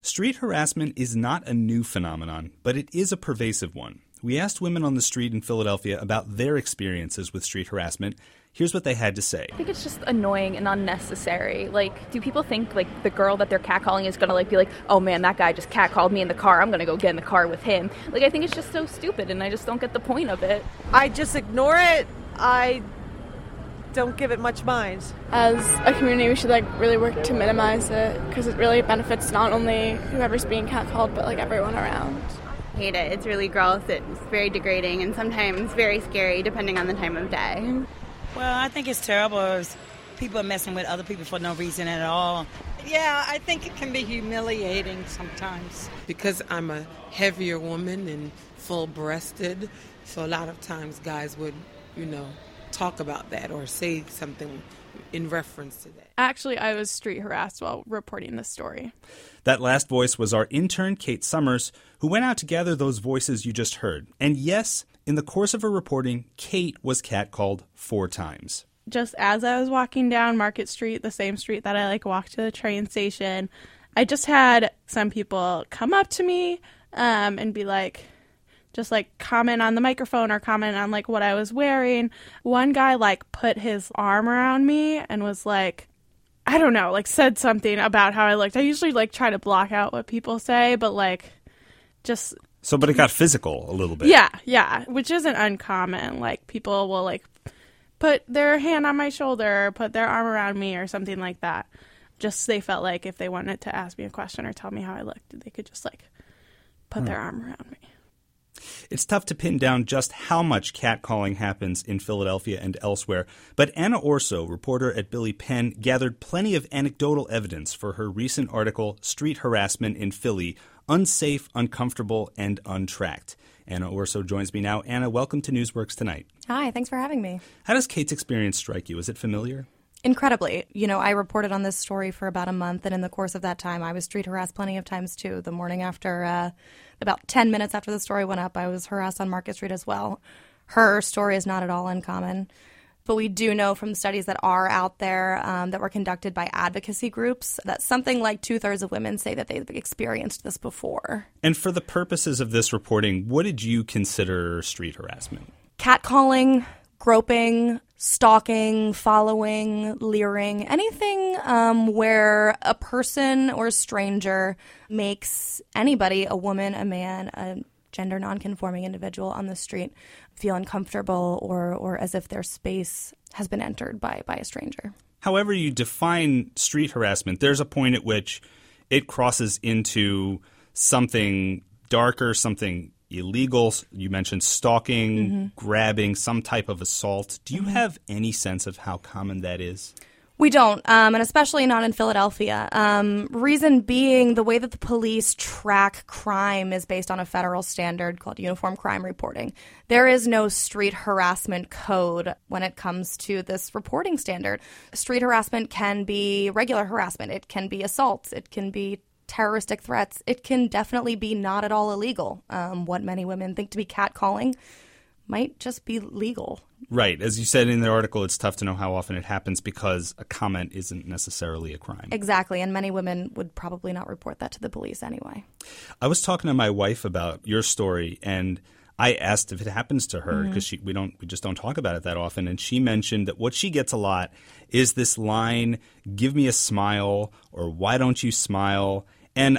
Street harassment is not a new phenomenon, but it is a pervasive one. We asked women on the street in Philadelphia about their experiences with street harassment. Here's what they had to say. I think it's just annoying and unnecessary. Do people think, the girl that they're catcalling is going to, be like, oh, man, that guy just catcalled me in the car. I'm going to go get in the car with him. I think it's just so stupid, and I just don't get the point of it. I just ignore it. I don't give it much mind. As a community, we should really work to minimize it, because it really benefits not only whoever's being catcalled, but everyone around. I hate it. It's really gross. It's very degrading and sometimes very scary depending on the time of day. Well, I think it's terrible if people are messing with other people for no reason at all. Yeah, I think it can be humiliating sometimes. Because I'm a heavier woman and full-breasted, so a lot of times guys would, talk about that or say something in reference to that. Actually, I was street harassed while reporting this story. That last voice was our intern, Kate Summers, who went out to gather those voices you just heard. And yes, in the course of her reporting, Kate was catcalled 4 times. Just as I was walking down Market Street, the same street that I walked to the train station, I just had some people come up to me and be just comment on the microphone or comment on what I was wearing. One guy put his arm around me and was I don't know, said something about how I looked. I usually try to block out what people say, but just... So, but it got physical a little bit. Yeah, which isn't uncommon. People will put their hand on my shoulder or put their arm around me or something like that. Just they felt if they wanted to ask me a question or tell me how I looked, they could just put their arm around me. It's tough to pin down just how much catcalling happens in Philadelphia and elsewhere, but Anna Orso, reporter at Billy Penn, gathered plenty of anecdotal evidence for her recent article, Street Harassment in Philly, Unsafe, Uncomfortable, and Untracked. Anna Orso joins me now. Anna, welcome to Newsworks Tonight. Hi, thanks for having me. How does Kate's experience strike you? Is it familiar? Incredibly. I reported on this story for about a month, and in the course of that time, I was street harassed plenty of times, too. The morning after, about 10 minutes after the story went up, I was harassed on Market Street as well. Her story is not at all uncommon. But we do know from studies that are out there that were conducted by advocacy groups that something like 2/3 of women say that they've experienced this before. And for the purposes of this reporting, what did you consider street harassment? Catcalling, groping, stalking, following, leering, anything where a person or a stranger makes anybody, a woman, a man, a gender nonconforming individual on the street feel uncomfortable or as if their space has been entered by a stranger. However you define street harassment, there's a point at which it crosses into something darker, something illegal. You mentioned stalking, grabbing, some type of assault. Do you have any sense of how common that is? We don't, and especially not in Philadelphia. Reason being, the way that the police track crime is based on a federal standard called Uniform Crime Reporting. There is no street harassment code when it comes to this reporting standard. Street harassment can be regular harassment. It can be assaults. It can be terroristic threats. It can definitely be not at all illegal. What many women think to be catcalling might just be legal. Right. As you said in the article, it's tough to know how often it happens because a comment isn't necessarily a crime. Exactly. And many women would probably not report that to the police anyway. I was talking to my wife about your story, and I asked if it happens to her because we just don't talk about it that often. And she mentioned that what she gets a lot is this line, "Give me a smile," or "Why don't you smile?" And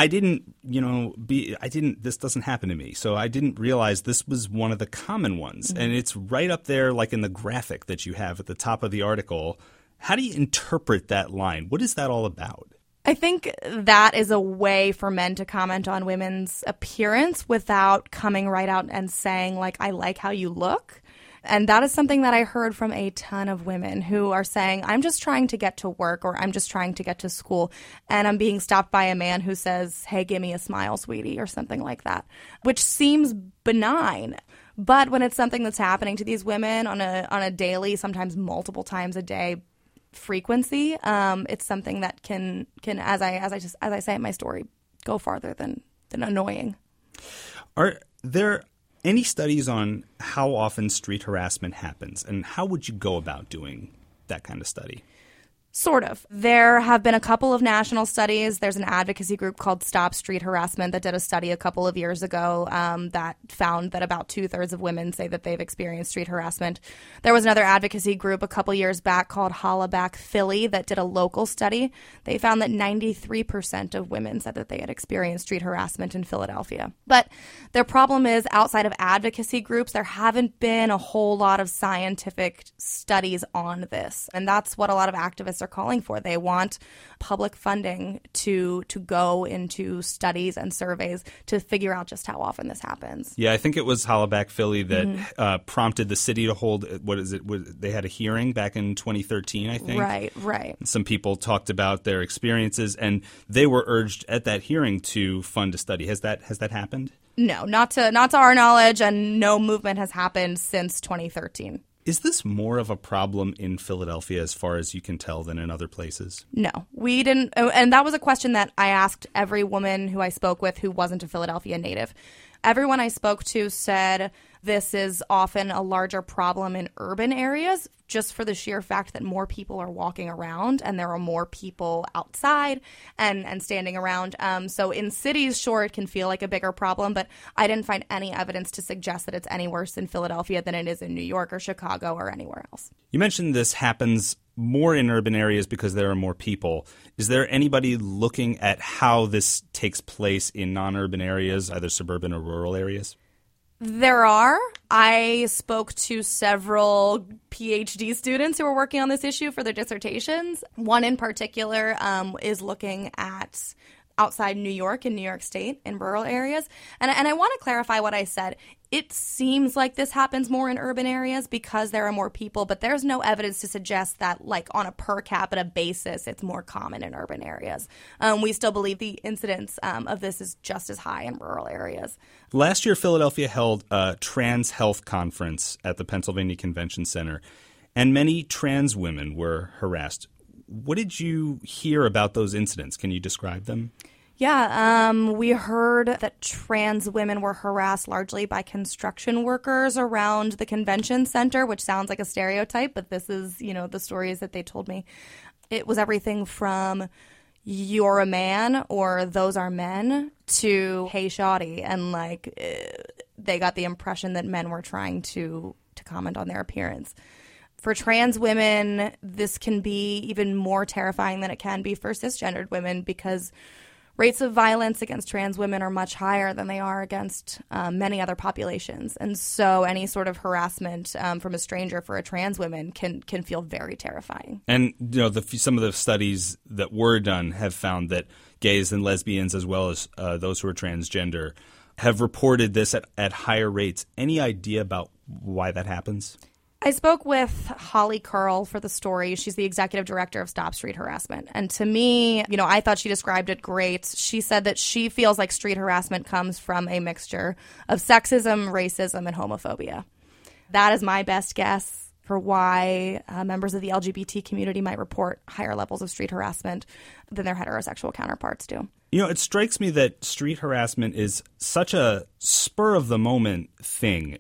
this doesn't happen to me. So I didn't realize this was one of the common ones. And it's right up there in the graphic that you have at the top of the article. How do you interpret that line? What is that all about? I think that is a way for men to comment on women's appearance without coming right out and saying, I like how you look. And that is something that I heard from a ton of women who are saying, I'm just trying to get to work or I'm just trying to get to school. And I'm being stopped by a man who says, hey, give me a smile, sweetie, or something like that, which seems benign. But when it's something that's happening to these women on a daily, sometimes multiple times a day frequency, it's something that can as I say in my story, go farther than annoying. Are there any studies on how often street harassment happens, and how would you go about doing that kind of study? Sort of. There have been a couple of national studies. There's an advocacy group called Stop Street Harassment that did a study a couple of years ago that found that about 2/3 of women say that they've experienced street harassment. There was another advocacy group a couple years back called Hollaback Philly that did a local study. They found that 93% of women said that they had experienced street harassment in Philadelphia. But their problem is, outside of advocacy groups, there haven't been a whole lot of scientific studies on this. And that's what a lot of activists are calling for. They want public funding to go into studies and surveys to figure out just how often this happens. Yeah, I think it was Hollaback Philly that prompted the city to hold, they had a hearing back in 2013, I think. Right. Some people talked about their experiences, and they were urged at that hearing to fund a study. Has that happened? No, not to our knowledge, and no movement has happened since 2013. Is this more of a problem in Philadelphia, as far as you can tell, than in other places? No, we didn't. And that was a question that I asked every woman who I spoke with who wasn't a Philadelphia native. Everyone I spoke to said this is often a larger problem in urban areas, just for the sheer fact that more people are walking around and there are more people outside and standing around. So in cities, sure, it can feel like a bigger problem, but I didn't find any evidence to suggest that it's any worse in Philadelphia than it is in New York or Chicago or anywhere else. You mentioned this happens more in urban areas because there are more people. Is there anybody looking at how this takes place in non-urban areas, either suburban or rural areas? There are. I spoke to several PhD students who are working on this issue for their dissertations. One in particular is looking at outside New York and New York State in rural areas. And I want to clarify what I said. It seems like this happens more in urban areas because there are more people, but there's no evidence to suggest that, like, on a per capita basis, it's more common in urban areas. We still believe the incidence of this is just as high in rural areas. Last year, Philadelphia held a trans health conference at the Pennsylvania Convention Center, and many trans women were harassed. What did you hear about those incidents? Can you describe them? Yeah, we heard that trans women were harassed largely by construction workers around the convention center, which sounds like a stereotype, but this is, the stories that they told me. It was everything from "you're a man" or "those are men" to "hey, shawty," and they got the impression that men were trying to comment on their appearance. For trans women, this can be even more terrifying than it can be for cisgendered women because rates of violence against trans women are much higher than they are against many other populations. And so any sort of harassment from a stranger for a trans woman can feel very terrifying. And some of the studies that were done have found that gays and lesbians, as well as those who are transgender, have reported this at higher rates. Any idea about why that happens? I spoke with Holly Curl for the story. She's the executive director of Stop Street Harassment. And to me, I thought she described it great. She said that she feels like street harassment comes from a mixture of sexism, racism, and homophobia. That is my best guess for why members of the LGBT community might report higher levels of street harassment than their heterosexual counterparts do. It strikes me that street harassment is such a spur-of-the-moment thing.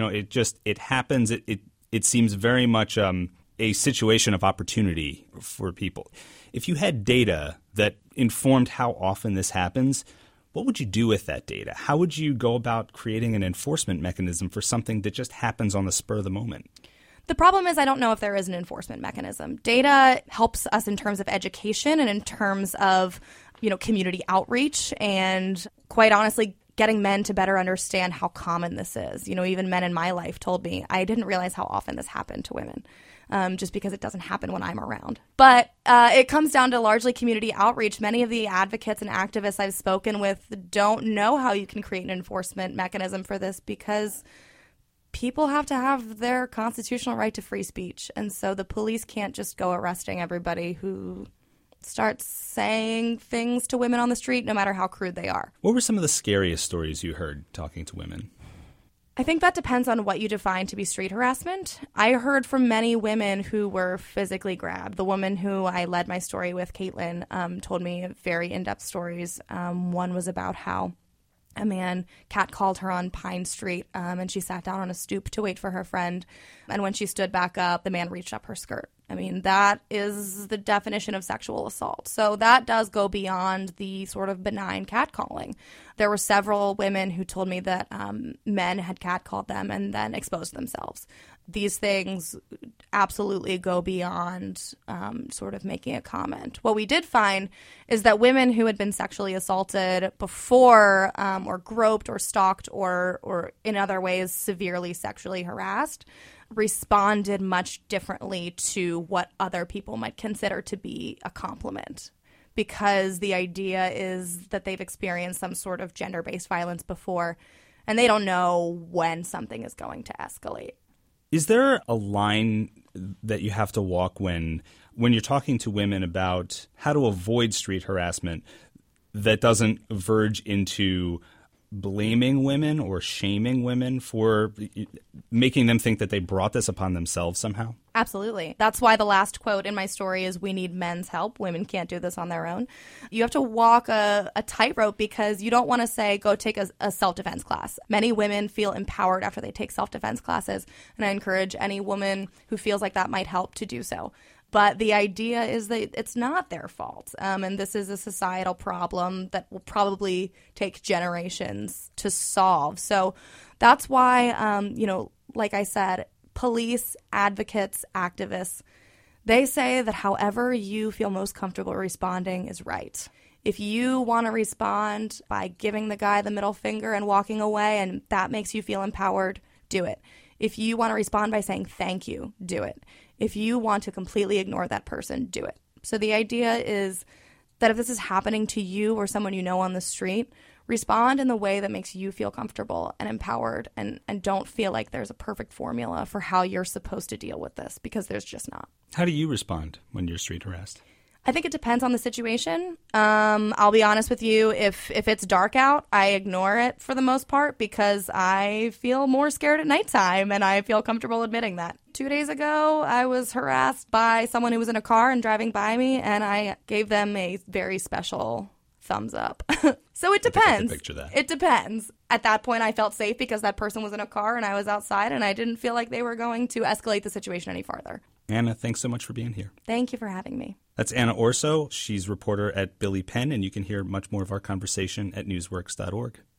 It happens. It seems very much a situation of opportunity for people. If you had data that informed how often this happens, what would you do with that data? How would you go about creating an enforcement mechanism for something that just happens on the spur of the moment? The problem is I don't know if there is an enforcement mechanism. Data helps us in terms of education and in terms of, community outreach and, quite honestly, getting men to better understand how common this is. Even men in my life told me I didn't realize how often this happened to women, just because it doesn't happen when I'm around. But it comes down to largely community outreach. Many of the advocates and activists I've spoken with don't know how you can create an enforcement mechanism for this because people have to have their constitutional right to free speech. And so the police can't just go arresting everybody who starts saying things to women on the street, no matter how crude they are. What were some of the scariest stories you heard talking to women? I think that depends on what you define to be street harassment. I heard from many women who were physically grabbed. The woman who I led my story with, Caitlin, told me very in-depth stories. One was about how a man catcalled her on Pine Street, and she sat down on a stoop to wait for her friend. And when she stood back up, the man reached up her skirt I mean, that is the definition of sexual assault. So that does go beyond the sort of benign catcalling. There were several women who told me that men had catcalled them and then exposed themselves. These things absolutely go beyond sort of making a comment. What we did find is that women who had been sexually assaulted before or groped or stalked or in other ways severely sexually harassed responded much differently to what other people might consider to be a compliment, because the idea is that they've experienced some sort of gender-based violence before and they don't know when something is going to escalate. Is there a line that you have to walk when you're talking to women about how to avoid street harassment that doesn't verge into blaming women or shaming women for making them think that they brought this upon themselves somehow? Absolutely. That's why the last quote in my story is, "We need men's help. Women can't do this on their own." You have to walk a tightrope, because you don't want to say, go take a self-defense class. Many women feel empowered after they take self-defense classes, and I encourage any woman who feels like that might help to do so. But the idea is that it's not their fault. And this is a societal problem that will probably take generations to solve. So that's why, like I said, police, advocates, activists, they say that however you feel most comfortable responding is right. If you want to respond by giving the guy the middle finger and walking away and that makes you feel empowered, do it. If you want to respond by saying thank you, do it. If you want to completely ignore that person, do it. So the idea is that if this is happening to you or someone you know on the street, respond in the way that makes you feel comfortable and empowered, and don't feel like there's a perfect formula for how you're supposed to deal with this, because there's just not. How do you respond when you're street harassed? I think it depends on the situation. I'll be honest with you. If it's dark out, I ignore it for the most part, because I feel more scared at nighttime, and I feel comfortable admitting that. 2 days ago, I was harassed by someone who was in a car and driving by me, and I gave them a very special thumbs up. So it depends. I can picture that. It depends. At that point, I felt safe because that person was in a car and I was outside, and I didn't feel like they were going to escalate the situation any farther. Anna, thanks so much for being here. Thank you for having me. That's Anna Orso. She's reporter at Billy Penn, and you can hear much more of our conversation at newsworks.org.